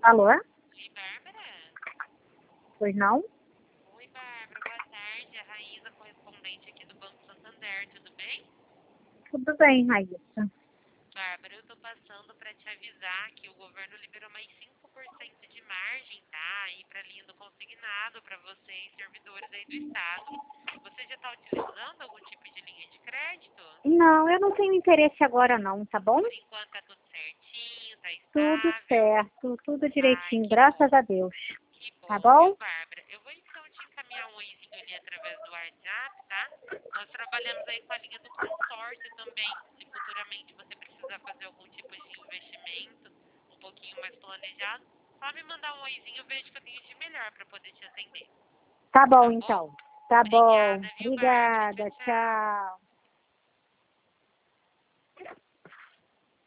Alô? Oi, Bárbara. Pois não? Oi, Bárbara. Boa tarde. A Raíza, correspondente aqui do Banco Santander. Tudo bem? Tudo bem, Raíssa. Bárbara, eu tô passando para te avisar que o governo liberou mais 5% de margem, tá? Aí para linha do consignado para vocês, servidores aí do Estado. Você já está utilizando algum tipo de linha de crédito? Não, eu não tenho interesse agora não, tá bom? Por enquanto tá tudo certinho, tá Tudo estável. certo, tudo Ai, direitinho, que graças bom. a Deus. Que Tá bom, viu, bom? Bárbara? Eu vou então te encaminhar um oizinho ali através do WhatsApp, tá? Nós trabalhamos aí com a linha do consórcio também. Se futuramente você precisar fazer algum tipo de investimento um pouquinho mais planejado, só me mandar um oizinho, eu vejo que eu tenho de melhor para poder te atender. Tá bom Tá bom? então. Tá bom. Obrigada, viu, Bárbara? Tchau, Obrigada, tchau. tchau.